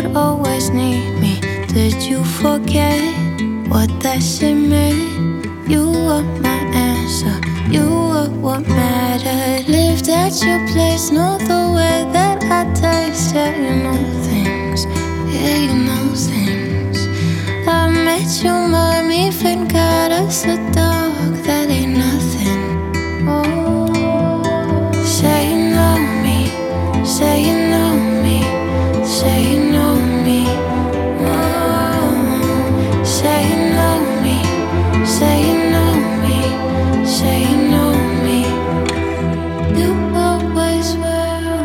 always need me. Did you forget what that shit meant? You were my answer, you were what mattered. Lived at your place, know the way that I taste. Yeah, you know things, yeah, you know things. I met you, mom, even got us a dog. That ain't nothing. Oh, say you know me, say you know me, say you know me. Oh, say you know me, say you know me, say you know me. You always will.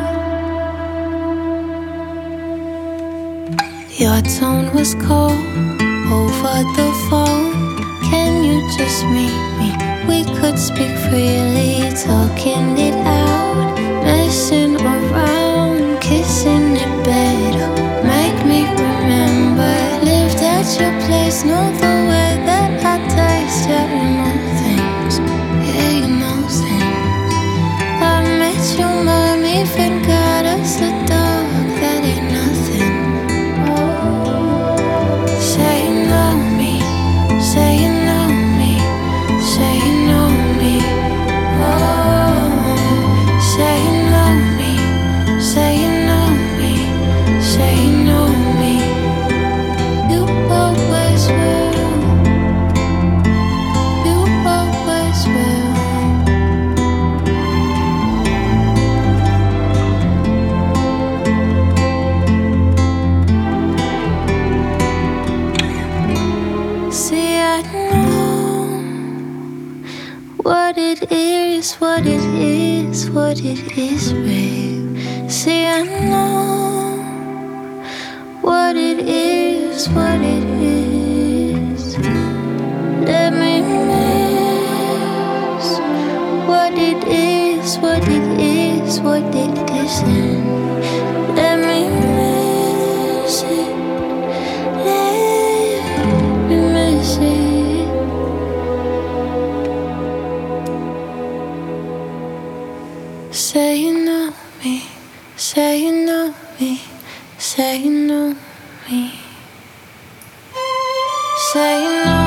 Your tone was cold over the phone. Can you just meet me? We could speak freely, talking it out, messing around, kissing it better. Make me remember. Lived at your place, know the way that I taste. Yeah, you know things, yeah, you know things. I met you, mom, even got us a dog. That ain't nothing. Oh, say you know me, say you know me, say you know me. Oh, say you know me, say you know me, say you know me. You always will, you always will. See, I know what it is, what it is, what it is, babe. See, I know what it is, what it is. Let me miss what it is, what it is, what it isn't. Let me miss it, let me miss it. Say you know me, say you know me, say you know me, say you know